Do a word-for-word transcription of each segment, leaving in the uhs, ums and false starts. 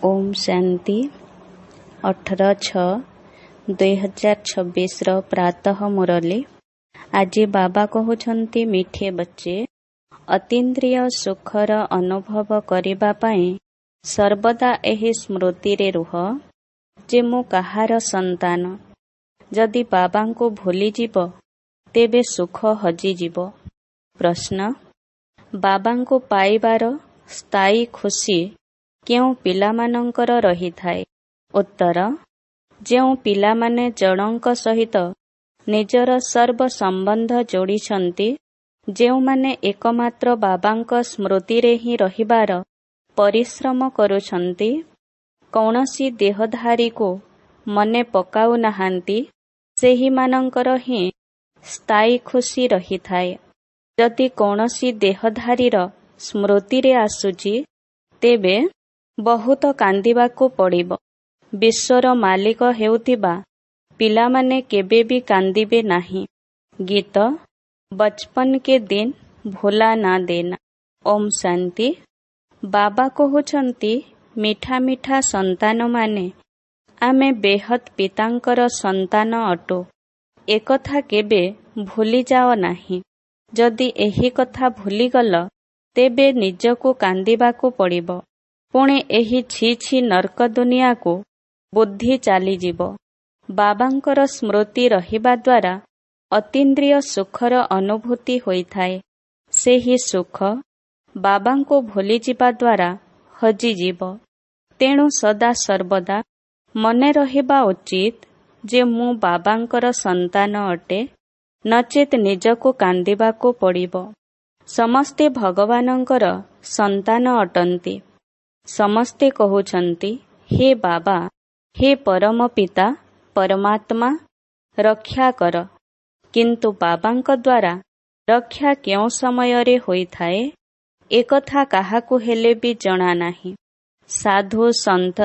ओम शांति। अठर छः दुई हजार छब्बीस प्रातः मुरली। आज बाबा कहउछंती, मिठे बच्चे अतीन्द्रिय सुखर अनुभव करिबा पाई सर्वदा एही स्मृति रे रुह जे मु कहार संतान। जदि बाबा को भूली जीव तेबे सुख हजि जीव। प्रश्न, बाबा को पाइबार स्थायी खुशी केउ पिलामानंकर रही थाए? उत्तर, जेउ पिलामाने जणंक सहित निजर सर्व संबंध जोड़िछंती, जेउ माने एकमात्र बाबांक स्मृति रे ही रहिबार परिश्रम करुछंती, कौनसी देहधारी को मने पकाउ नहांती, सेही मानंकर ही स्थायी खुशी रही थाए। जदि कौनसी देहधारीर स्मृति रे आसुची तेबे बहुत कांदिबाकू पड़िबो। विश्वर मालिक हेउथिबा पिलामाने केबे भी कांदिबे नाही। गीत, बचपन के दिन भूला ना देना। ओम शांति। बाबा कहउछंती, मिठा मिठा संतान माने आमे बेहद पितांकर संतान अटो। एकथा केबे भूली जाओ नाही। जदि एही कथा भूली गल तेबे निजको कांदिबाकू पड़िबो। पुणे एही छी छी नर्क दुनिया को बुद्धि चाली जीवो। बाबांकर स्मृति रहिबा द्वारा अतीन्द्रिय सुखर अनुभूति होई थाए। सेही सुख बाबांको भूली जीवा द्वारा हजि जीवो। तेणु सदा सर्वदा मने रहिबा उचित जे मु बाबांकर संतान अटे, नचेत निजको कांदिबाको पड़िबो। समस्ते भगवानंकर संतान अटंती। समस्ते कहउछंती, हे बाबा, हे परम पिता परमात्मा, रक्षा कर। किंतु बाबांक द्वारा रक्षा केउ समय रे होई थाए एकथा काहाकू हेले भी जणा नाही। साधु संत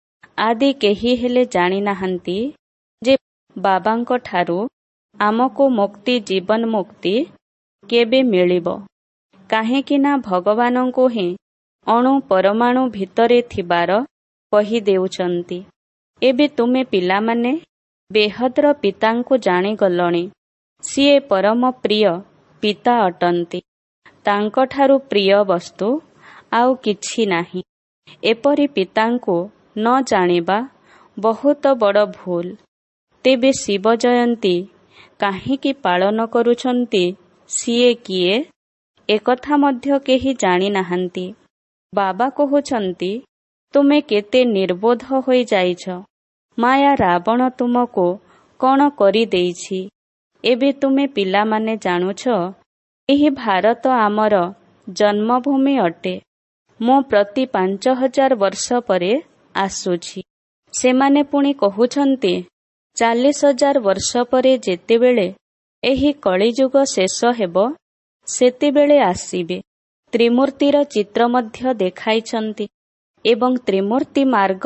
आदि केही हेले जानी नाहंती जे बाबांक ठारू आमको मुक्ति जीवन मुक्ति केबे मिलिबो। काहेकि ना भगवानंको ही अणु परमाणु भितरे थिबार कही देउछंती। एबे तुमे पिलामाने बेहद्र पितांको जानी गलणी। सिए परम प्रिय पिता अटंती। तांको ठारू प्रिय वस्तु आउ किछि नाही। एपरि पितांको न जानिबा बहुत बड़ भूल। तेबे शिव जयंती काहेकि पालन करुछंती, सिए किए एकथा मध्य केही जानी नाहंती। बाबा कहउछंती, तुमे केते निर्बोध होई जाइछ। माया रावण तुमको कौन करी देइछि। एबे तुमे पिला माने जानुछ, एही भारत आमर जन्मभूमि अटे। मो प्रति पांच हजार वर्ष परे आसुछि। सेमाने पुणी कहउछंती, चालीस हजार वर्ष परे जेतेबेले एही कलिजुग शेष हेबो सेतेबेले आसीबे। त्रिमूर्तिर चित्र मध्य देखाइछंती एवं त्रिमूर्ति मार्ग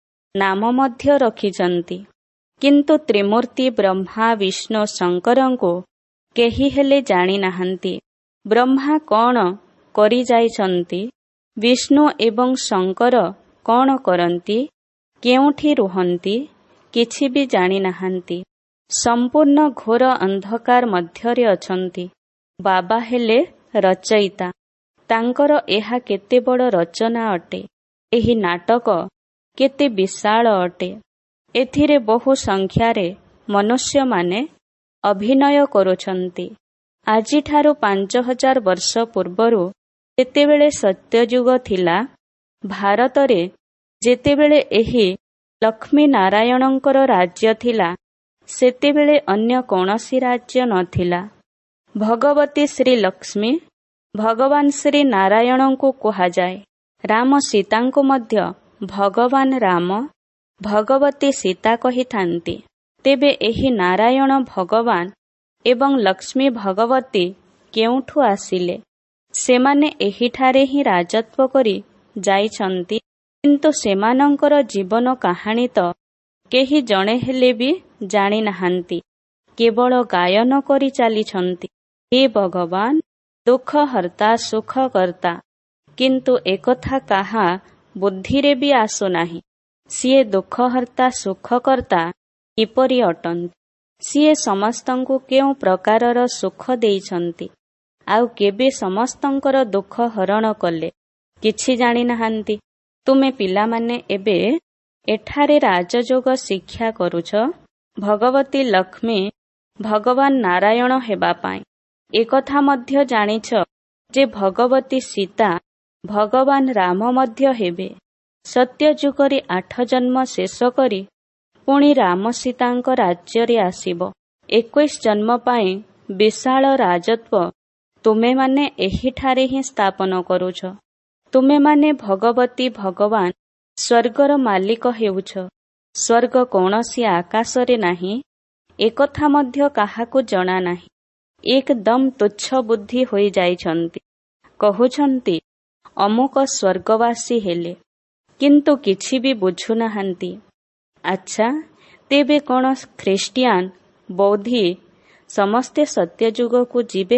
नाम मध्य रखिछंती। किंतु त्रिमूर्ति ब्रह्मा विष्णु शंकरंको केही हेले जानी नाहंती। ब्रह्मा कौन करी जाइछंती, विष्णु एवं शंकर कौन करंती, केउठी रुहंती, किछि भी जानी नाहंती। संपूर्ण घोर अंधकार मध्यरे अछंती। बाबा हेले रचयिता। तांकर एहा केते बड़ रचना अटे। एही नाटक केते विशाल अटे। एथिरे बहु संख्यारे मनुष्य माने अभिनय करुछंती। आजि ठारू पांच हजार वर्ष पूर्वरु जेतेबेले सत्ययुग थिला, भारतरे जेतेबेले एही लक्ष्मी नारायणंकर राज्य थिला, सेतेबेले अन्य कौनसी राज्य नथिला। भगवती श्री लक्ष्मी भगवान श्री नारायण को कहा जाए। राम सीता को मध्य भगवान राम भगवती सीता कही थांती। तेबे एही नारायण भगवान एवं लक्ष्मी भगवती केउठु आसिले? सेमाने एहिठारे ही राजत्व करी जाइछंती। किंतु सेमानंकर जीवन कहानी तो केही जणे हेले भी जानी नाहंती। केवल गायन करी चालिछंती, हे भगवान दुख हर्ता सुख करता। किंतु एकथा काहा ବୁଦ୍ଧିରେ ବି ଆସୁନାହିଁ। ସିଏ ଦୁଃଖହର୍ତ୍ତା ସୁଖକର୍ତ୍ତା କିପରି ଅଟନ୍ତି? ସିଏ ସମସ୍ତଙ୍କୁ କେଉଁ ପ୍ରକାରର ସୁଖ ଦେଇଛନ୍ତି ଆଉ କେବେ ସମସ୍ତଙ୍କର ଦୁଃଖ ହରଣ କଲେ କିଛି ଜାଣିନାହାନ୍ତି। ତୁମେ ପିଲାମାନେ ଏବେ ଏଠାରେ ରାଜଯୋଗ ଶିକ୍ଷା କରୁଛ ଭଗବତୀ ଲକ୍ଷ୍ମୀ ଭଗବାନ ନାରାୟଣ ହେବା ପାଇଁ। ଏକଥା ମଧ୍ୟ ଜାଣିଛ ଯେ ଭଗବତୀ ସୀତା ଭଗବାନ ରାମ ମଧ୍ୟ ହେବେ। ସତ୍ୟଯୁଗରେ ଆଠ ଜନ୍ମ ଶେଷ କରି ପୁଣି ରାମ ସୀତାଙ୍କ ରାଜ୍ୟରେ ଆସିବ। ଏକୋଇଶ ଜନ୍ମ ପାଇଁ ବିଶାଳ ରାଜତ୍ୱ ତୁମେମାନେ ଏହିଠାରେ ହିଁ ସ୍ଥାପନ କରୁଛ। ତୁମେମାନେ ଭଗବତୀ ଭଗବାନ ସ୍ୱର୍ଗର ମାଲିକ ହେଉଛ। ସ୍ୱର୍ଗ କୌଣସି ଆକାଶରେ ନାହିଁ, ଏକଥା ମଧ୍ୟ କାହାକୁ ଜଣା ନାହିଁ। ଏକଦମ୍ ତୁଚ୍ଛ ବୁଦ୍ଧି ହୋଇଯାଇଛନ୍ତି। କହୁଛନ୍ତି ଅମୁକ ସ୍ୱର୍ଗବାସୀ ହେଲେ, କିନ୍ତୁ କିଛି ବି ବୁଝୁନାହାନ୍ତି। ଆଚ୍ଛା, ତେବେ କ'ଣ ଖ୍ରୀଷ୍ଟିଆନ ବୌଦ୍ଧୀ ସମସ୍ତେ ସତ୍ୟଯୁଗକୁ ଯିବେ?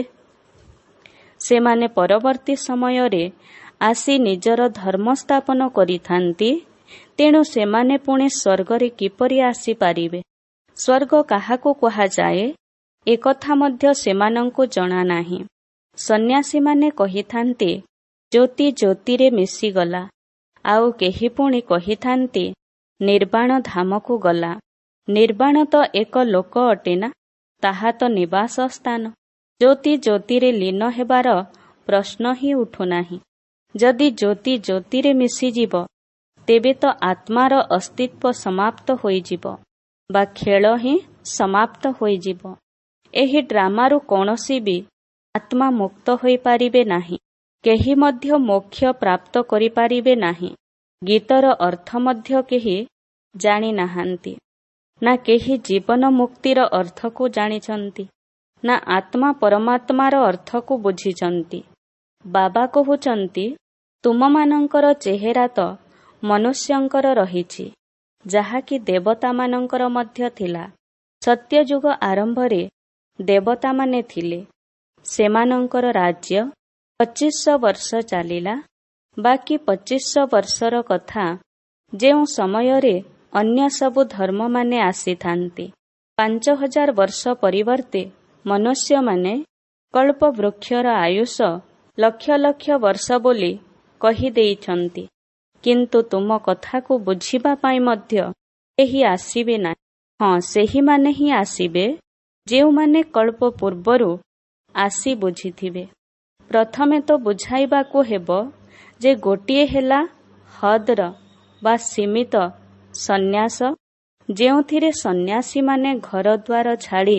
ସେମାନେ ପରବର୍ତ୍ତୀ ସମୟରେ ଆସି ନିଜର ଧର୍ମ ସ୍ଥାପନ କରିଥାନ୍ତି। ତେଣୁ ସେମାନେ ପୁଣି ସ୍ୱର୍ଗରେ କିପରି ଆସିପାରିବେ? ସ୍ୱର୍ଗ କାହାକୁ କୁହାଯାଏ ଏକଥା ମଧ୍ୟ ସେମାନଙ୍କୁ ଜଣାନାହିଁ। ସନ୍ନ୍ୟାସୀମାନେ କହିଥାନ୍ତି ଜ୍ୟୋତି ଜ୍ୟୋତିରେ ମିଶିଗଲା, ଆଉ କେହି ପୁଣି କହିଥାନ୍ତି ନିର୍ବାଣ ଧାମକୁ ଗଲା। ନିର୍ବାଣ ତ ଏକ ଲୋକ ଅଟେ ନା, ତାହା ତ ନିବାସ ସ୍ଥାନ। ଜ୍ୟୋତି ଜ୍ୟୋତିରେ ଲୀନ ହେବାର ପ୍ରଶ୍ନ ହିଁ ଉଠୁନାହିଁ। ଯଦି ଜ୍ୟୋତି ଜ୍ୟୋତିରେ ମିଶିଯିବ ତେବେ ତ ଆତ୍ମାର ଅସ୍ତିତ୍ୱ ସମାପ୍ତ ହୋଇଯିବ ବା ଖେଳ ହିଁ ସମାପ୍ତ ହୋଇଯିବ। ଏହି ଡ୍ରାମାରୁ କୌଣସି ବି ଆତ୍ମା ମୁକ୍ତ ହୋଇପାରିବେ ନାହିଁ। କେହି ମଧ୍ୟ ମୋକ୍ଷ ପ୍ରାପ୍ତ କରିପାରିବେ ନାହିଁ। ଗୀତର ଅର୍ଥ ମଧ୍ୟ କେହି ଜାଣିନାହାନ୍ତି। ନା କେହି ଜୀବନ ମୁକ୍ତିର ଅର୍ଥକୁ ଜାଣିଛନ୍ତି, ନା ଆତ୍ମା ପରମାତ୍ମାର ଅର୍ଥକୁ ବୁଝିଛନ୍ତି। ବାବା କହୁଛନ୍ତି ତୁମମାନଙ୍କର ଚେହେରା ତ ମନୁଷ୍ୟଙ୍କର ରହିଛି, ଯାହାକି ଦେବତାମାନଙ୍କର ମଧ୍ୟ ଥିଲା। ସତ୍ୟଯୁଗ ଆରମ୍ଭରେ ଦେବତାମାନେ ଥିଲେ। ସେମାନଙ୍କର ରାଜ୍ୟ ପଚିଶଶହ ବର୍ଷ ଚାଲିଲା। ବାକି ପଚିଶଶହ ବର୍ଷର କଥା ଯେଉଁ ସମୟରେ ଅନ୍ୟ ସବୁ ଧର୍ମମାନେ ଆସିଥାନ୍ତି। ପାଞ୍ଚ ହଜାର ବର୍ଷ ପରିବର୍ତ୍ତେ ମନୁଷ୍ୟମାନେ କଳ୍ପ ବୃକ୍ଷର ଆୟୁଷ ଲକ୍ଷ ଲକ୍ଷ ବର୍ଷ ବୋଲି କହିଦେଇଛନ୍ତି। କିନ୍ତୁ ତୁମ କଥାକୁ ବୁଝିବା ପାଇଁ ମଧ୍ୟ କେହି ଆସିବେ ନାହିଁ। ହଁ, ସେହିମାନେ ହିଁ ଆସିବେ ଯେଉଁମାନେ କଳ୍ପ ପୂର୍ବରୁ ଆସି ବୁଝିଥିବେ। ପ୍ରଥମେ ତ ବୁଝାଇବାକୁ ହେବ ଯେ ଗୋଟିଏ ହେଲା ହଦ୍ର ବା ସୀମିତ ସନ୍ନ୍ୟାସ, ଯେଉଁଥିରେ ସନ୍ନ୍ୟାସୀମାନେ ଘରଦ୍ୱାର ଛାଡ଼ି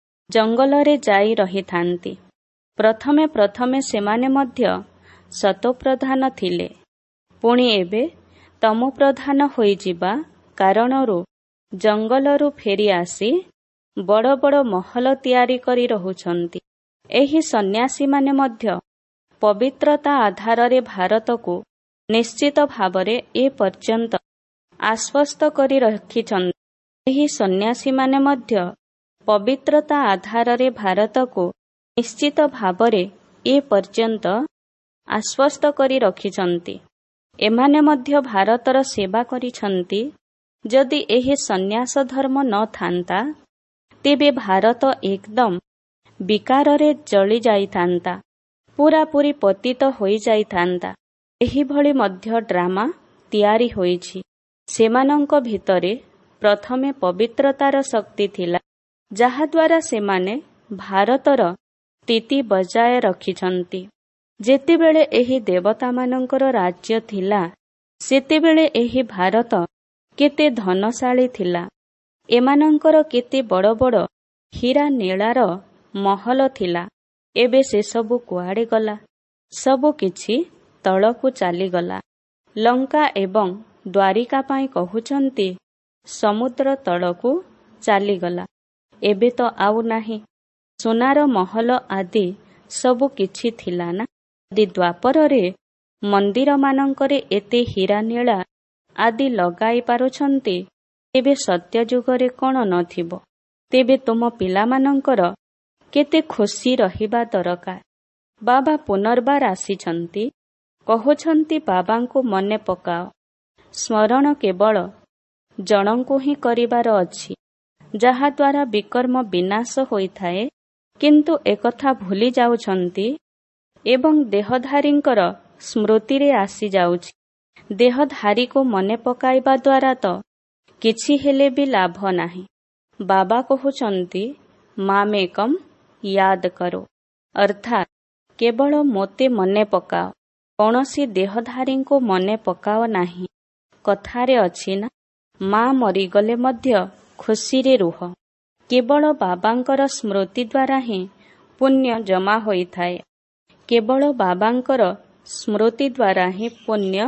ଜଙ୍ଗଲରେ ଯାଇ ରହିଥାନ୍ତି। ପ୍ରଥମେ ପ୍ରଥମେ ସେମାନେ ମଧ୍ୟ ସତୋପ୍ରଧାନ ଥିଲେ। ପୁଣି ଏବେ ତମୋପ୍ରଧାନ ହୋଇଯିବା କାରଣରୁ ଜଙ୍ଗଲରୁ ଫେରି ଆସି ବଡ଼ ବଡ଼ ମହଲ ତିଆରି କରି ରହୁଛନ୍ତି। ଏହି ସନ୍ନ୍ୟାସୀମାନେ ମଧ୍ୟ ପବିତ୍ରତା ଆଧାରରେ ଭାରତକୁ ନିଶ୍ଚିତ ଭାବରେ ଏ ପର୍ଯ୍ୟନ୍ତ ଆଶ୍ୱସ୍ତ କରି ରଖିଛନ୍ତି। ଏହି ସନ୍ନ୍ୟାସୀମାନେ ମଧ୍ୟ ପବିତ୍ରତା ଆଧାରରେ ଭାରତକୁ ନିଶ୍ଚିତ ଭାବରେ ଏ ପର୍ଯ୍ୟନ୍ତ ଆଶ୍ୱସ୍ତ କରି ରଖିଛନ୍ତି। ଏମାନେ ମଧ୍ୟ ଭାରତର ସେବା କରିଛନ୍ତି। ଯଦି ଏହି ସନ୍ନ୍ୟାସ ଧର୍ମ ନଥାନ୍ତା ତେବେ ଭାରତ ଏକଦମ ବିକାରରେ ଜଳି ଯାଇଥାନ୍ତା, ପୂରାପୂରି ପତିତ ହୋଇଯାଇଥାନ୍ତା। ଏହିଭଳି ମଧ୍ୟ ଡ୍ରାମା ତିଆରି ହୋଇଛି। ସେମାନଙ୍କ ଭିତରେ ପ୍ରଥମେ ପବିତ୍ରତାର ଶକ୍ତି ଥିଲା, ଯାହାଦ୍ୱାରା ସେମାନେ ଭାରତର ସ୍ଥିତି ବଜାୟ ରଖିଛନ୍ତି। ଯେତେବେଳେ ଏହି ଦେବତାମାନଙ୍କର ରାଜ୍ୟ ଥିଲା, ସେତେବେଳେ ଏହି ଭାରତ କେତେ ଧନଶାଳୀ ଥିଲା। ଏମାନଙ୍କର କେତେ ବଡ଼ ବଡ଼ ହୀରା ନୀଳାର ମହଲ ଥିଲା। ଏବେ ସେସବୁ କୁଆଡ଼େ ଗଲା? ସବୁ କିଛି ତଳକୁ ଚାଲିଗଲା। ଲଙ୍କା ଏବଂ ଦ୍ୱାରିକା ପାଇଁ କହୁଛନ୍ତି ସମୁଦ୍ର ତଳକୁ ଚାଲିଗଲା। ଏବେ ତ ଆଉ ନାହିଁ। ସୁନାର ମହଲ ଆଦି ସବୁ କିଛି ଥିଲା ନା। ଯଦି ଦ୍ୱାପରରେ ମନ୍ଦିରମାନଙ୍କରେ ଏତେ ହୀରା ନୀଳା ଆଦି ଲଗାଇ ପାରୁଛନ୍ତି, ତେବେ ସତ୍ୟଯୁଗରେ କ'ଣ ନଥିବ? ତେବେ ତୁମ ପିଲାମାନଙ୍କର କେତେ ଖୁସି ରହିବା ଦରକାର। ବାବା ପୁନର୍ବାର ଆସିଛନ୍ତି କହୁଛନ୍ତି ବାବାଙ୍କୁ ମନେ ପକାଅ। ସ୍ମରଣ କେବଳ ଜଣଙ୍କୁ ହିଁ କରିବାର ଅଛି, ଯାହାଦ୍ୱାରା ବିକର୍ମ ବିନାଶ ହୋଇଥାଏ। କିନ୍ତୁ ଏକଥା ଭୁଲି ଯାଉଛନ୍ତି ଏବଂ ଦେହଧାରୀଙ୍କର ସ୍ମୃତିରେ ଆସିଯାଉଛି। ଦେହଧାରୀକୁ ମନେ ପକାଇବା ଦ୍ୱାରା ତ କିଛି ହେଲେ ବି ଲାଭ ନାହିଁ। ବାବା କହୁଛନ୍ତି ମାମେକମ୍ ୟାଦ କରୋ, ଅର୍ଥାତ୍ କେବଳ ମୋତେ ମନେ ପକାଅ, କୌଣସି ଦେହଧାରୀଙ୍କୁ ମନେ ପକାଅ ନାହିଁ। କଥାରେ ଅଛି ନା, ମା ମରିଗଲେ ମଧ୍ୟ ଖୁସିରେ ରୁହ। କେବଳ ବାବାଙ୍କର ସ୍ମୃତି ଦ୍ୱାରା ହିଁ ପୁଣ୍ୟ ଜମା ହୋଇଥାଏ। କେବଳ ବାବାଙ୍କର ସ୍ମୃତି ଦ୍ୱାରା ହିଁ ପୁଣ୍ୟ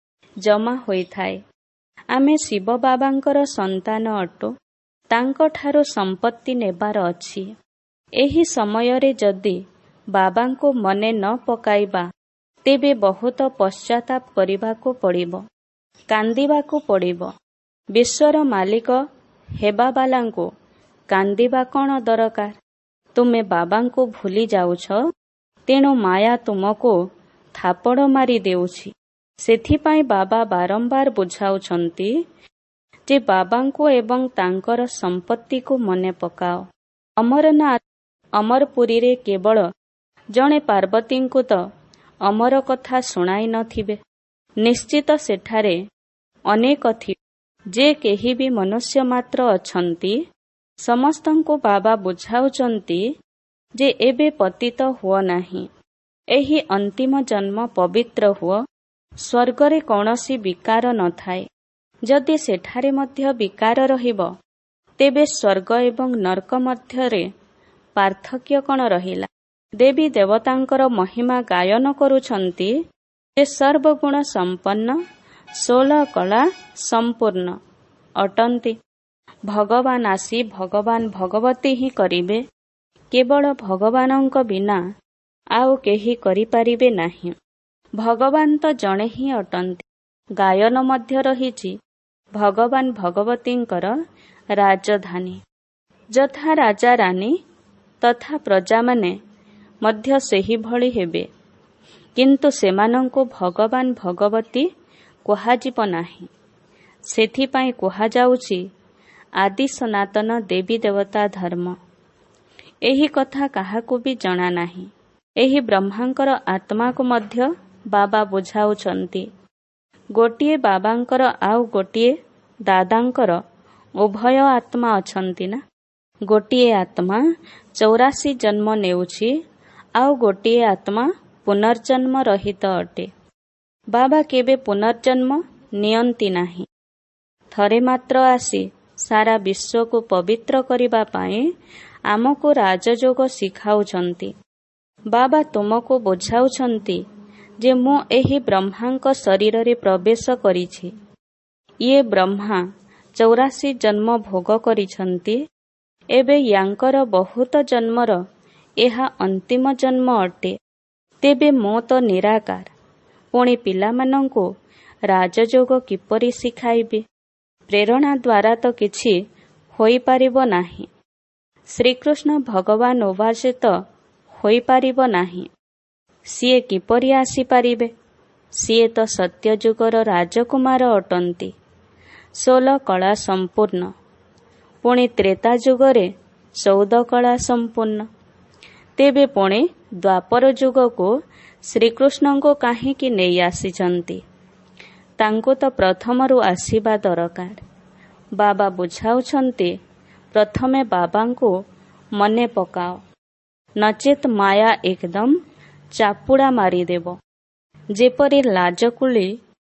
ଜମା ହୋଇଥାଏ। ଆମେ ଶିବ ବାବାଙ୍କର ସନ୍ତାନ ଅଟୁ। ତାଙ୍କଠାରୁ ସମ୍ପତ୍ତି ନେବାର ଅଛି। ଏହି ସମୟରେ ଯଦି ବାବାଙ୍କୁ ମନେ ନ ପକାଇବା, ତେବେ ବହୁତ ପଶ୍ଚାତାପ କରିବାକୁ ପଡ଼ିବ, କାନ୍ଦିବାକୁ ପଡ଼ିବ। ବିଶ୍ୱର ମାଲିକ ହେବାବାଲାଙ୍କୁ କାନ୍ଦିବା କ'ଣ ଦରକାର? ତୁମେ ବାବାଙ୍କୁ ଭୁଲି ଯାଉଛ, ତେଣୁ ମାୟା ତୁମକୁ ଥାପଡ଼ ମାରି ଦେଉଛି। ସେଥିପାଇଁ ବାବା ବାରମ୍ବାର ବୁଝାଉଛନ୍ତି ଯେ ବାବାଙ୍କୁ ଏବଂ ତାଙ୍କର ସମ୍ପତ୍ତିକୁ ମନେ ପକାଅ। ଅମରନାଥ ଅମରପୁରୀରେ କେବଳ ଜଣେ ପାର୍ବତୀଙ୍କୁ ତ ଅମର କଥା ଶୁଣାଇ ନଥିବେ। ନିଶ୍ଚିତ ସେଠାରେ ଅନେକ ଥିବେ। ଯେ କେହି ବି ମନୁଷ୍ୟ ମାତ୍ର ଅଛନ୍ତି, ସମସ୍ତଙ୍କୁ ବାବା ବୁଝାଉଛନ୍ତି ଯେ ଏବେ ପତିତ ହୁଅ ନାହିଁ। ଏହି ଅନ୍ତିମ ଜନ୍ମ ପବିତ୍ର ହୁଅ। ସ୍ୱର୍ଗରେ କୌଣସି ବିକାର ନଥାଏ। ଯଦି ସେଠାରେ ମଧ୍ୟ ବିକାର ରହିବ, ତେବେ ସ୍ୱର୍ଗ ଏବଂ ନର୍କ ମଧ୍ୟରେ ପାର୍ଥକ୍ୟ କ'ଣ ରହିଲା? ଦେବୀ ଦେବତାଙ୍କର ମହିମା ଗାୟନ କରୁଛନ୍ତି ଯେ ସର୍ବଗୁଣ ସମ୍ପନ୍ନ, ଷୋଳ କଳା ସମ୍ପୂର୍ଣ୍ଣ ଅଟନ୍ତି। ଭଗବାନ ଆସି ଭଗବାନ ଭଗବତୀ ହିଁ କରିବେ। କେବଳ ଭଗବାନଙ୍କ ବିନା ଆଉ କେହି କରିପାରିବେ ନାହିଁ। ଭଗବାନ ତ ଜଣେ ହିଁ ଅଟନ୍ତି। ଗାୟନ ମଧ୍ୟ ରହିଛି ଭଗବାନ ଭଗବତୀଙ୍କର ରାଜଧାନୀ। ଯଥା ରାଜା ରାଣୀ ତଥା ପ୍ରଜାମାନେ ମଧ୍ୟ ସେହିଭଳି ହେବେ। କିନ୍ତୁ ସେମାନଙ୍କୁ ଭଗବାନ ଭଗବତୀ କୁହାଯିବ ନାହିଁ। ସେଥିପାଇଁ କୁହାଯାଉଛି ଆଦି ସନାତନ ଦେବୀ ଦେବତା ଧର୍ମ। ଏହି କଥା କାହାକୁ ବି ଜଣା ନାହିଁ। ଏହି ବ୍ରହ୍ମାଙ୍କର ଆତ୍ମାକୁ ମଧ୍ୟ ବାବା ବୁଝାଉଛନ୍ତି। ଗୋଟିଏ ବାବାଙ୍କର ଆଉ ଗୋଟିଏ ଦାଦାଙ୍କର ଉଭୟ ଆତ୍ମା ଅଛନ୍ତି ନା। ଗୋଟିଏ ଆତ୍ମା ଚୌରାଶୀ ଜନ୍ମ ନେଉଛି, ଆଉ ଗୋଟିଏ ଆତ୍ମା ପୁନର୍ଜନ୍ମ ରହିତ ଅଟେ। ବାବା କେବେ ପୁନର୍ଜନ୍ମ ନିଅନ୍ତି ନାହିଁ। ଥରେ ମାତ୍ର ଆସି ସାରା ବିଶ୍ୱକୁ ପବିତ୍ର କରିବା ପାଇଁ ଆମକୁ ରାଜଯୋଗ ଶିଖାଉଛନ୍ତି। ବାବା ତୁମକୁ ବୁଝାଉଛନ୍ତି ଯେ ମୁଁ ଏହି ବ୍ରହ୍ମାଙ୍କ ଶରୀରରେ ପ୍ରବେଶ କରିଛି। ଇଏ ବ୍ରହ୍ମା ଚୌରାଶୀ ଜନ୍ମ ଭୋଗ କରିଛନ୍ତି। ଏବେ ୟାଙ୍କର ବହୁତ ଜନ୍ମର ଏହା ଅନ୍ତିମ ଜନ୍ମ ଅଟେ। ତେବେ ମୁଁ ତ ନିରାକାର। ପୁଣି ପିଲାମାନଙ୍କୁ ରାଜଯୋଗ କିପରି ଶିଖାଇବି? ପ୍ରେରଣା ଦ୍ୱାରା ତ କିଛି ହୋଇପାରିବ ନାହିଁ। ଶ୍ରୀକୃଷ୍ଣ ଭଗବାନ ଉବାଚ ତ ହୋଇପାରିବ ନାହିଁ। ସିଏ କିପରି ଆସିପାରିବେ? ସିଏ ତ ସତ୍ୟଯୁଗର ରାଜକୁମାର ଅଟନ୍ତି। ଷୋଳ କଳା ସମ୍ପୂର୍ଣ୍ଣ। ପୁଣି ତ୍ରେତା ଯୁଗରେ ଚଉଦ କଳା ସମ୍ପୂର୍ଣ୍ଣ। ତେବେ ପୁଣି ଦ୍ୱାପର ଯୁଗକୁ ଶ୍ରୀକୃଷ୍ଣଙ୍କୁ କାହିଁକି ନେଇ ଆସିଛନ୍ତି? ତାଙ୍କୁ ତ ପ୍ରଥମରୁ ଆସିବା ଦରକାର। ବାବା ବୁଝାଉଛନ୍ତି ପ୍ରଥମେ ବାବାଙ୍କୁ ମନେ ପକାଅ, ନଚେତ୍ ମାୟା ଏକଦମ ଚାପୁଡ଼ା ମାରିଦେବ। ଯେପରି ଲାଜକୁଳି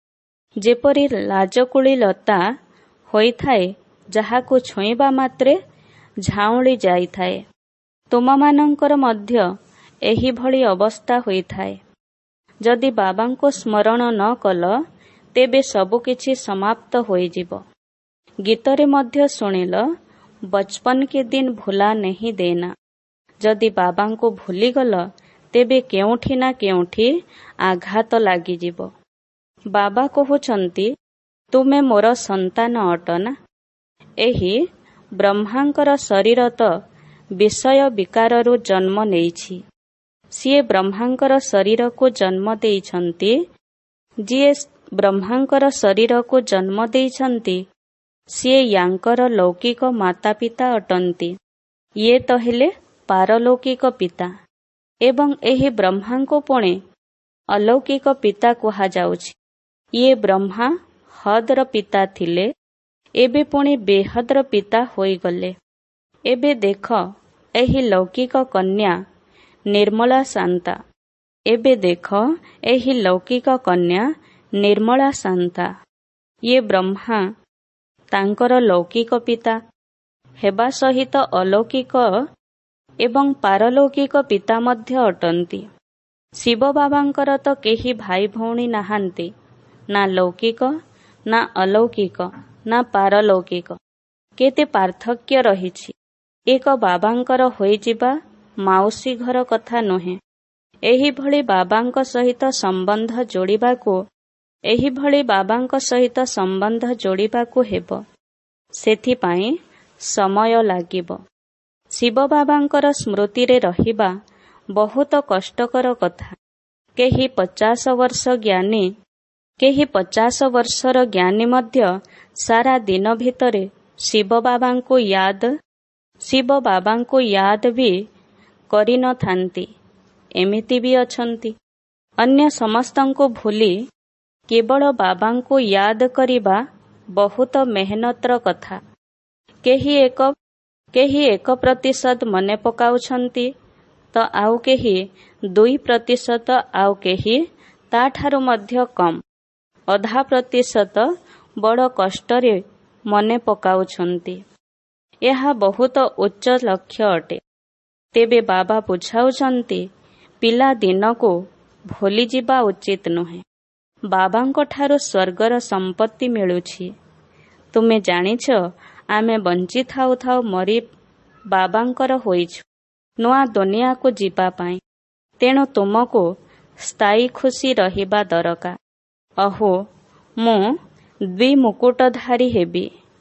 ଯେପରି ଲାଜକୁଳି ଲତା ହୋଇଥାଏ, ଯାହାକୁ ଛୁଇଁବା ମାତ୍ରେ ଝାଉଁଳି ଯାଇଥାଏ। ତୁମମାନଙ୍କର ମଧ୍ୟ ଏହିଭଳି ଅବସ୍ଥା ହୋଇଥାଏ। ଯଦି ବାବାଙ୍କୁ ସ୍ମରଣ ନ କଲ, ତେବେ ସବୁକିଛି ସମାପ୍ତ ହୋଇଯିବ। ଗୀତରେ ମଧ୍ୟ ଶୁଣିଲ, ବଚପନ କେ ଦିନ ଭୁଲା ନେହିଁ ଦେନା। ଯଦି ବାବାଙ୍କୁ ଭୁଲିଗଲ, ତେବେ କେଉଁଠି ନା କେଉଁଠି ଆଘାତ ଲାଗିଯିବ। ବାବା କହୁଛନ୍ତି ତୁମେ ମୋର ସନ୍ତାନ ଅଟ ନା। ଏହି ବ୍ରହ୍ମାଙ୍କର ଶରୀର ତ ବିଷୟ ବିକାରରୁ ଜନ୍ମ ନେଇଛି। ସିଏ ବ୍ରହ୍ମାଙ୍କର ଶରୀରକୁ ଜନ୍ମ ଦେଇଛନ୍ତି ଯିଏ ବ୍ରହ୍ମାଙ୍କର ଶରୀରକୁ ଜନ୍ମ ଦେଇଛନ୍ତି ସିଏ ୟାଙ୍କର ଲୌକିକ ମାତା ପିତା ଅଟନ୍ତି। ଇଏ ତ ହେଲେ ପାରଲୌକିକ ପିତା ଏବଂ ଏହି ବ୍ରହ୍ମାଙ୍କୁ ପୁଣି ଅଲୌକିକ ପିତା କୁହାଯାଉଛି। ଇଏ ବ୍ରହ୍ମା ହଦ୍ର ପିତା ଥିଲେ, ଏବେ ପୁଣି ବେହଦ୍ର ପିତା ହୋଇଗଲେ। ଏବେ ଦେଖ ଏହି ଲୌକିକ କନ୍ୟା ନିର୍ମଳା ଶାନ୍ତା। ଏବେ ଦେଖ ଏହି ଲୌକିକ କନ୍ୟା ନିର୍ମଳା ଶାନ୍ତା। ଇଏ ବ୍ରହ୍ମା ତାଙ୍କର ଲୌକିକ ପିତା ହେବା ସହିତ ଅଲୌକିକ ଏବଂ ପାରଲୌକିକ ପିତା ମଧ୍ୟ ଅଟନ୍ତି। ଶିବ ବାବାଙ୍କର ତ କେହି ଭାଇ ଭଉଣୀ ନାହାନ୍ତି, ନା ଲୌକିକ ନା ଅଲୌକିକ ନା ପାରଲୌକିକ। କେତେ ପାର୍ଥକ୍ୟ ରହିଛି। ଏକ ବାବାଙ୍କର ହୋଇଯିବା ମାଉସୀ ଘର କଥା ନୁହେଁ। ଏହିଭଳି ବାବାଙ୍କ ସହିତ ସମ୍ବନ୍ଧ ଯୋଡ଼ିବାକୁ ଏହିଭଳି ବାବାଙ୍କ ସହିତ ସମ୍ବନ୍ଧ ଯୋଡ଼ିବାକୁ ହେବ। ସେଥିପାଇଁ ସମୟ ଲାଗିବ। ଶିବ ବାବାଙ୍କର ସ୍ମୃତିରେ ରହିବା ବହୁତ କଷ୍ଟକର କଥା। କେହି ପଚାଶ ବର୍ଷ ଜ୍ଞାନୀ କେହି ପଚାଶ ବର୍ଷର ଜ୍ଞାନୀ ମଧ୍ୟ ସାରା ଦିନ ଭିତରେ ଶିବ ବାବାଙ୍କୁ ୟାଦ ଶିବ ବାବାଙ୍କୁ ୟାଦ ବି କରିନଥାନ୍ତି। ଏମିତି ବି ଅଛନ୍ତି। ଅନ୍ୟ ସମସ୍ତଙ୍କୁ ଭୁଲି କେବଳ ବାବାଙ୍କୁ ୟାଦ କରିବା ବହୁତ ମେହନତର କଥା। କେହି ଏକ କେହି ଏକ ପ୍ରତିଶତ ମନେ ପକାଉଛନ୍ତି ତ ଆଉ କେହି ଦୁଇ ପ୍ରତିଶତ, ଆଉ କେହି ତାଠାରୁ ମଧ୍ୟ କମ୍ ଅଧା ପ୍ରତିଶତ ବଡ଼ କଷ୍ଟରେ ମନେ ପକାଉଛନ୍ତି। ଏହା ବହୁତ ଉଚ୍ଚ ଲକ୍ଷ୍ୟ ଅଟେ। ତେବେ ବାବା ବୁଝାଉଛନ୍ତି ପିଲା ଦିନକୁ ଭୁଲିଯିବା ଉଚିତ ନୁହେଁ। ବାବାଙ୍କଠାରୁ ସ୍ୱର୍ଗର ସମ୍ପତ୍ତି ମିଳୁଛି। ତୁମେ ଜାଣିଛ ଆମେ ବଞ୍ଚିଥାଉ ଥାଉ ମରି ବାବାଙ୍କର ହୋଇଛୁ ନୂଆ ଦୁନିଆକୁ ଯିବା ପାଇଁ। ତେଣୁ ତୁମକୁ ସ୍ଥାୟୀ ଖୁସି ରହିବା ଦରକାର। ଅହୋ ମୁଁ ଦ୍ୱିମୁକୁଟଧାରୀ ହେବି।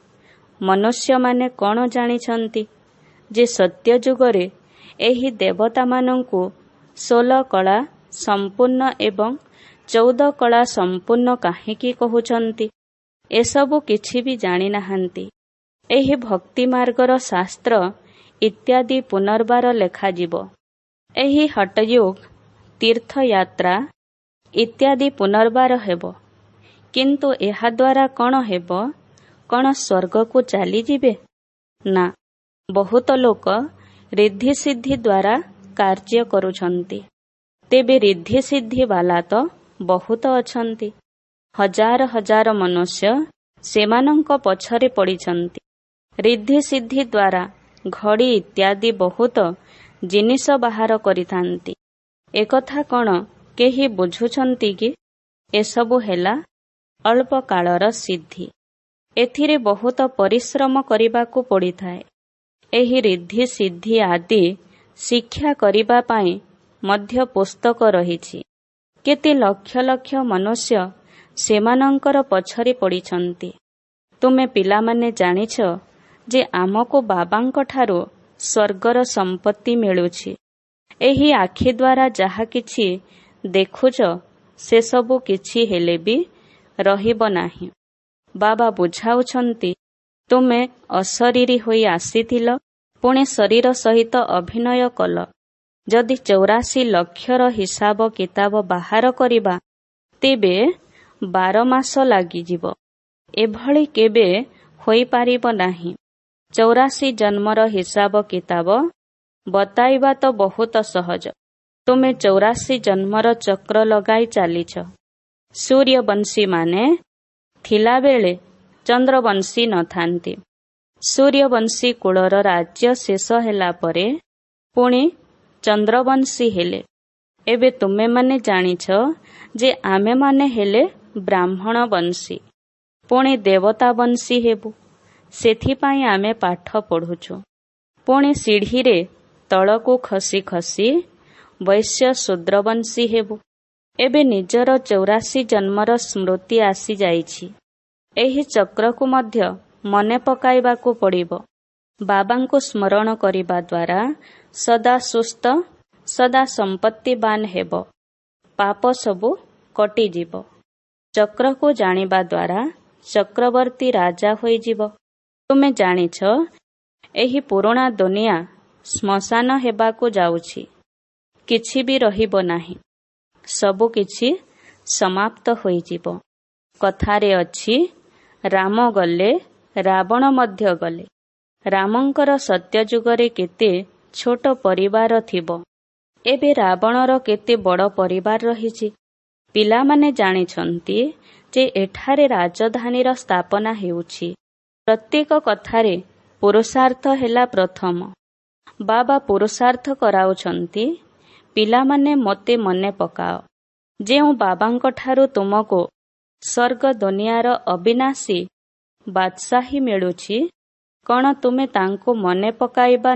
ମନୁଷ୍ୟମାନେ କ'ଣ ଜାଣିଛନ୍ତି ଯେ ସତ୍ୟ ଯୁଗରେ ଏହି ଦେବତାମାନଙ୍କୁ ଷୋଳ କଳା ସମ୍ପୂର୍ଣ୍ଣ ଏବଂ ଚଉଦ କଳା ସମ୍ପୂର୍ଣ୍ଣ କାହିଁକି କହୁଛନ୍ତି? ଏସବୁ କିଛି ବି ଜାଣିନାହାନ୍ତି। ଏହି ଭକ୍ତି ମାର୍ଗର ଶାସ୍ତ୍ର ଇତ୍ୟାଦି ପୁନର୍ବାର ଲେଖାଯିବ। ଏହି ହଟଯୁଗ ତୀର୍ଥଯାତ୍ରା ଇତ୍ୟାଦି ପୁନର୍ବାର ହେବ। କିନ୍ତୁ ଏହାଦ୍ୱାରା କ'ଣ ହେବ? କ'ଣ ସ୍ୱର୍ଗକୁ ଚାଲିଯିବେ? ନା, ବହୁତ ଲୋକ ରିଦ୍ଧିସିଦ୍ଧି ଦ୍ୱାରା କାର୍ଯ୍ୟ କରୁଛନ୍ତି। ତେବେ ରିଦ୍ଧିସିଦ୍ଧି ବାଲା ତ ବହୁତ ଅଛନ୍ତି। ହଜାର ହଜାର ମନୁଷ୍ୟ ସେମାନଙ୍କ ପଛରେ ପଡ଼ିଛନ୍ତି। ରିଦ୍ଧିସିଦ୍ଧି ଦ୍ୱାରା ଘଡ଼ି ଇତ୍ୟାଦି ବହୁତ ଜିନିଷ ବାହାର କରିଥାନ୍ତି। ଏକଥା କ'ଣ କେହି ବୁଝୁଛନ୍ତି କି? ଏସବୁ ହେଲା ଅଳ୍ପ କାଳର ସିଦ୍ଧି। ଏଥିରେ ବହୁତ ପରିଶ୍ରମ କରିବାକୁ ପଡ଼ିଥାଏ। ଏହି ରିଦ୍ଧି ସିଦ୍ଧି ଆଦି ଶିକ୍ଷା କରିବା ପାଇଁ ମଧ୍ୟ ପୁସ୍ତକ ରହିଛି। କେତେ ଲକ୍ଷ ଲକ୍ଷ ମନୁଷ୍ୟ ସେମାନଙ୍କର ପଛରେ ପଡ଼ିଛନ୍ତି। ତୁମେ ପିଲାମାନେ ଜାଣିଛ ଯେ ଆମକୁ ବାବାଙ୍କଠାରୁ ସ୍ୱର୍ଗର ସମ୍ପତ୍ତି ମିଳୁଛି। ଏହି ଆଖି ଦ୍ୱାରା ଯାହା କିଛି ଦେଖୁଛ ସେସବୁ କିଛି ହେଲେ ବି ରହିବ ନାହିଁ। ବାବା ବୁଝାଉଛନ୍ତି ତୁମେ ଅଶରୀରୀ ହୋଇ ଆସିଥିଲ, ପୁଣି ଶରୀର ସହିତ ଅଭିନୟ କଲ। ଯଦି ଚଉରାଶୀ ଲକ୍ଷର ହିସାବ କିତାବ ବାହାର କରିବା ତେବେ ବାର ମାସ ଲାଗିଯିବ। ଏଭଳି କେବେ ହୋଇପାରିବ ନାହିଁ। ଚଉରାଶୀ ଜନ୍ମର ହିସାବ କିତାବ ବତାଇବା ତ ବହୁତ ସହଜ। ତୁମେ ଚଉରାଶୀ ଜନ୍ମର ଚକ୍ର ଲଗାଇ ଚାଲିଛ। ସୂର୍ଯ୍ୟବଂଶୀମାନେ ଥିଲାବେଳେ ଚନ୍ଦ୍ରବଂଶୀ ନଥାନ୍ତି। ସୂର୍ଯ୍ୟବଂଶୀ କୁଳର ରାଜ୍ୟ ଶେଷ ହେଲା ପରେ ପୁଣି ଚନ୍ଦ୍ରବଂଶୀ ହେଲେ। ଏବେ ତୁମେମାନେ ଜାଣିଛ ଯେ ଆମେମାନେ ହେଲେ ବ୍ରାହ୍ମଣ ବଂଶୀ, ପୁଣି ଦେବତା ବଂଶୀ ହେବୁ। ସେଥିପାଇଁ ଆମେ ପାଠ ପଢ଼ୁଛୁ। ପୁଣି ସିଢ଼ିରେ ତଳକୁ ଖସି ଖସି ବୈଶ୍ୟ ଶୂଦ୍ରବଂଶୀ ହେବୁ। ଏବେ ନିଜର ଚଉରାଶୀ ଜନ୍ମର ସ୍ମୃତି ଆସିଯାଇଛି। ଏହି ଚକ୍ରକୁ ମଧ୍ୟ ମନେ ପକାଇବାକୁ ପଡ଼ିବ। ବାବାଙ୍କୁ ସ୍ମରଣ କରିବା ଦ୍ୱାରା ସଦା ସୁସ୍ଥ ସଦା ସମ୍ପତ୍ତିବାନ ହେବ। ପାପ ସବୁ କଟିଯିବ। ଚକ୍ରକୁ ଜାଣିବା ଦ୍ୱାରା ଚକ୍ରବର୍ତ୍ତୀ ରାଜା ହୋଇଯିବ। ତୁମେ ଜାଣିଛ ଏହି ପୁରୁଣା ଦୁନିଆ ଶ୍ମଶାନ ହେବାକୁ ଯାଉଛି। କିଛି ବି ରହିବ ନାହିଁ, ସବୁ କିଛି ସମାପ୍ତ ହୋଇଯିବ। କଥାରେ ଅଛି, ରାମ ଗଲେ ରାବଣ ମଧ୍ୟ ଗଲେ। ରାମଙ୍କର ସତ୍ୟଯୁଗରେ କେତେ ଛୋଟ ପରିବାର ଥିବ, ଏବେ ରାବଣର କେତେ ବଡ଼ ପରିବାର ରହିଛି। ପିଲାମାନେ ଜାଣିଛନ୍ତି ଯେ ଏଠାରେ ରାଜଧାନୀର ସ୍ଥାପନା ହେଉଛି। ପ୍ରତ୍ୟେକ କଥାରେ ପୁରୁଷାର୍ଥ ହେଲା ପ୍ରଥମ। ବାବା ପୁରୁଷାର୍ଥ କରାଉଛନ୍ତି, ପିଲାମାନେ ମୋତେ ମନେ ପକାଅ। ଯେଉଁ ବାବାଙ୍କଠାରୁ ତୁମକୁ ସ୍ୱର୍ଗ ଦୁନିଆର ଅବିନାଶୀ ବାଦଶାହୀ ମିଳୁଛି, କ'ଣ ତୁମେ ତାଙ୍କୁ ମନେ ପକାଇବା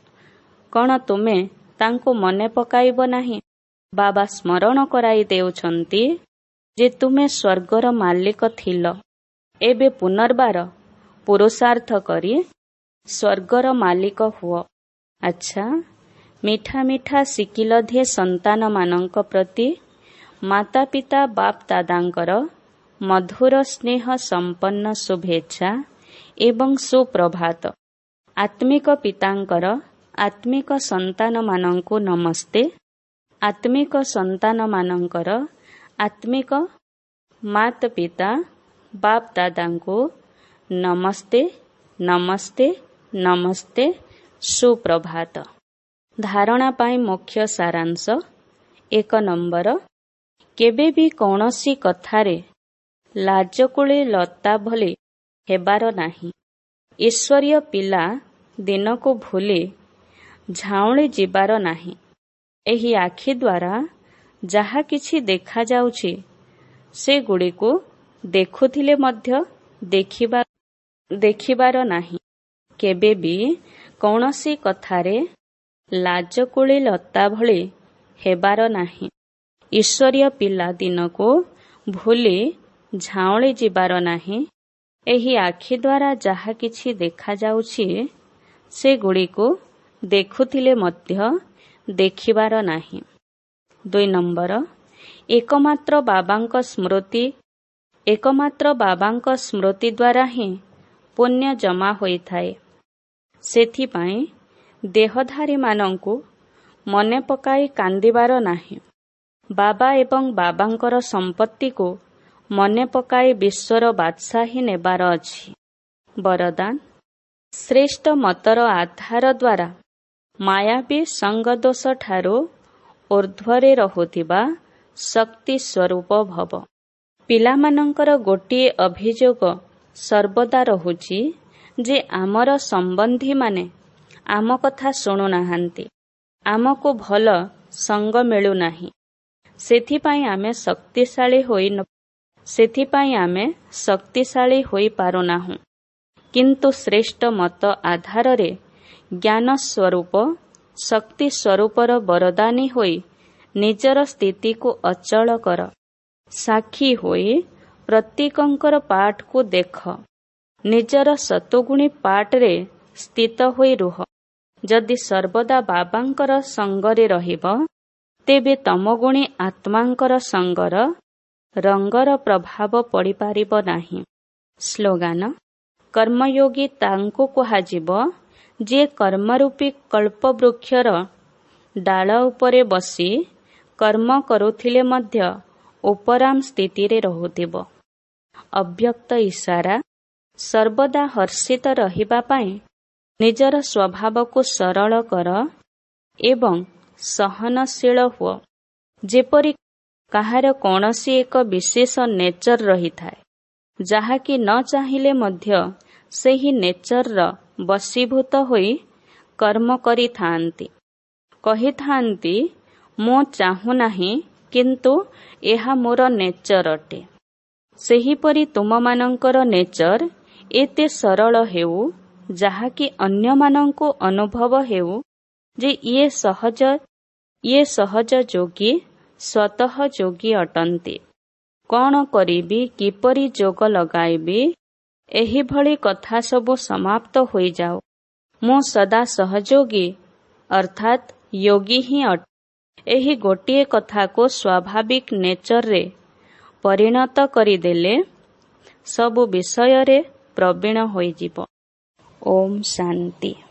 କ'ଣ ତୁମେ ତାଙ୍କୁ ମନେ ପକାଇବ ନାହିଁ? ବାବା ସ୍ମରଣ କରାଇ ଦେଉଛନ୍ତି ଯେ ତୁମେ ସ୍ୱର୍ଗର ମାଲିକ ଥିଲ, ଏବେ ପୁନର୍ବାର ପୁରୁଷାର୍ଥ କରି ସ୍ୱର୍ଗର ମାଲିକ ହୁଅ। ଆଚ୍ଛା, ମିଠା ମିଠା ଶିକିଲଧେ ସନ୍ତାନମାନଙ୍କ ପ୍ରତି ମାତା ପିତା ବାପ ଦାଦାଙ୍କର ମଧୁର ସ୍ନେହ ସମ୍ପନ୍ନ ଶୁଭେଚ୍ଛା ଏବଂ ସୁପ୍ରଭାତ। ଆତ୍ମିକ ପିତାଙ୍କର ଆତ୍ମିକ ସନ୍ତାନମାନଙ୍କୁ ନମସ୍ତେ। ଆତ୍ମିକ ସନ୍ତାନମାନଙ୍କର ଆତ୍ମିକ ମାତା ପିତା ବାପ ଦାଦାଙ୍କୁ ନମସ୍ତେ ନମସ୍ତେ ନମସ୍ତେ ସୁପ୍ରଭାତ। ଧାରଣା ପାଇଁ ମୁଖ୍ୟ ସାରାଂଶ। ଏକ ନମ୍ବର, କେବେ ବି କୌଣସି କଥାରେ ଲାଜକୁଳି ଲତା ଭଳି ହେବାର ନାହିଁ। ଈଶ୍ୱରୀୟ ପିଲା ଦିନକୁ ଭୁଲି ଝାଉଁଳି ଯିବାର ନାହିଁ। ଏହି ଆଖି ଦ୍ୱାରା ଯାହା କିଛି ଦେଖାଯାଉଛି ସେଗୁଡ଼ିକୁ ଦେଖୁଥିଲେ ମଧ୍ୟ ଦେଖିବା ଦେଖିବାର ନାହିଁ। କେବେ ବି କୌଣସି କଥାରେ ଲାଜକୁଳି ଲତା ଭଳି ହେବାର ନାହିଁ। ଈଶ୍ୱରୀୟ ପିଲା ଦିନକୁ ଭୁଲି ଝାଉଁଳି ଯିବାର ନାହିଁ। ଏହି ଆଖି ଦ୍ୱାରା ଯାହା କିଛି ଦେଖାଯାଉଛି ସେଗୁଡ଼ିକୁ ଦେଖୁଥିଲେ ମଧ୍ୟ ଦେଖିବାର ନାହିଁ। ଦୁଇ ନମ୍ବର, ଏକମାତ୍ର ବାବାଙ୍କ ସ୍ମୃତି ଏକମାତ୍ର ବାବାଙ୍କ ସ୍ମୃତି ଦ୍ୱାରା ହିଁ ପୁଣ୍ୟ ଜମା ହୋଇଥାଏ। ସେଥିପାଇଁ ଦେହଧାରୀମାନଙ୍କୁ ମନେ ପକାଇ କାନ୍ଦିବାର ନାହିଁ। ବାବା ଏବଂ ବାବାଙ୍କର ସମ୍ପତ୍ତିକୁ ମନେ ପକାଇ ବିଶ୍ୱର ବାଦଶାହୀ ନେବାର ଅଛି। ବରଦାନ, ଶ୍ରେଷ୍ଠ ମତର ଆଧାର ଦ୍ୱାରା ମାୟାବୀ ସଙ୍ଗଦୋଷଠାରୁ ଊର୍ଦ୍ଧ୍ୱରେ ରହୁଥିବା ଶକ୍ତି ସ୍ୱରୂପ ଭବ। ପିଲାମାନଙ୍କର ଗୋଟିଏ ଅଭିଯୋଗ ସର୍ବଦା ରହୁଛି ଯେ ଆମର ସମ୍ବନ୍ଧୀମାନେ ଆମ କଥା ଶୁଣୁନାହାନ୍ତି, ଆମକୁ ଭଲ ସଙ୍ଗ ମିଳୁନାହିଁ, ସେଥିପାଇଁ ଆମେ ଶକ୍ତିଶାଳୀ ହୋଇ ସେଥିପାଇଁ ଆମେ ଶକ୍ତିଶାଳୀ ହୋଇପାରୁନାହୁଁ। କିନ୍ତୁ ଶ୍ରେଷ୍ଠ ମତ ଆଧାରରେ ଜ୍ଞାନ ସ୍ୱରୂପ ଶକ୍ତି ସ୍ୱରୂପର ବରଦାନୀ ହୋଇ ନିଜର ସ୍ଥିତିକୁ ଅଚଳ କର। ସାକ୍ଷୀ ହୋଇ ପ୍ରତ୍ୟେକଙ୍କର ପାଠକୁ ଦେଖ। ନିଜର ସତୁଗୁଣୀ ପାଠରେ ସ୍ଥିତ ହୋଇ ରୁହ। ଯଦି ସର୍ବଦା ବାବାଙ୍କର ସଙ୍ଗରେ ରହିବ, ତେବେ ତମଗୁଣୀ ଆତ୍ମାଙ୍କର ସଙ୍ଗର ରଙ୍ଗର ପ୍ରଭାବ ପଡ଼ିପାରିବ ନାହିଁ। ସ୍ଲୋଗାନ, କର୍ମଯୋଗୀ ତାଙ୍କୁ କୁହାଯିବ ଯିଏ କର୍ମରୂପୀ କଳ୍ପବୃକ୍ଷର ଡାଳ ଉପରେ ବସି କର୍ମ କରୁଥିଲେ ମଧ୍ୟ ଉପରାମ ସ୍ଥିତିରେ ରହୁଥିବ। ଅବ୍ୟକ୍ତ ଇଶାରା, ସର୍ବଦା ହର୍ଷିତ ରହିବା ପାଇଁ ନିଜର ସ୍ୱଭାବକୁ ସରଳ କର ଏବଂ ସହନଶୀଳ ହୁଅ। ଯେପରି କାହାର କୌଣସି ଏକ ବିଶେଷ ନେଚର ରହିଥାଏ, ଯାହାକି ନ ଚାହିଁଲେ ମଧ୍ୟ ସେହି ନେଚରର ବଶୀଭୂତ ହୋଇ କର୍ମ କରିଥାନ୍ତି। କହିଥାନ୍ତି, ମୁଁ ଚାହୁଁନାହିଁ, କିନ୍ତୁ ଏହା ମୋର ନେଚର ଅଟେ। ସେହିପରି ତୁମମାନଙ୍କର ନେଚର ଏତେ ସରଳ ହେଉ, ଯାହାକି ଅନ୍ୟମାନଙ୍କୁ ଅନୁଭବ ହେଉ ଯେ ଇଏ ସହଜ ଇଏ ସହଜ ଯୋଗୀ ସ୍ୱତଃ ଯୋଗୀ ଅଟନ୍ତି। କ'ଣ କରିବି, କିପରି ଯୋଗ ଲଗାଇବି, ଏହିଭଳି କଥା ସବୁ ସମାପ୍ତ ହୋଇଯାଉ। ମୁଁ ସଦା ସହଯୋଗୀ ଅର୍ଥାତ୍ ଯୋଗୀ ହିଁ ଅଟେ। ଏହି ଗୋଟିଏ କଥାକୁ ସ୍ୱାଭାବିକ ନେଚରରେ ପରିଣତ କରିଦେଲେ ସବୁ ବିଷୟରେ ପ୍ରବୀଣ ହୋଇଯିବ। ଓମ୍ ଶାନ୍ତି।